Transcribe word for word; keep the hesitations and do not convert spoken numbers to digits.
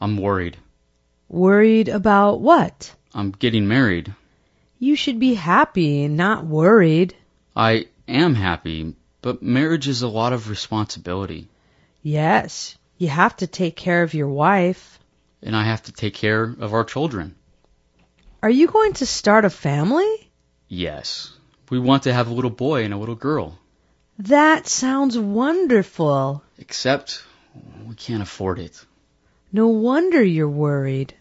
I'm worried. Worried about what? I'm getting married. You should be happy, not worried. I am happy, but marriage is a lot of responsibility. Yes, you have to take care of your wife. And I have to take care of our children. Are you going to start a family? Yes. We want to have a little boy and a little girl. That sounds wonderful. Except we can't afford it. No wonder you're worried.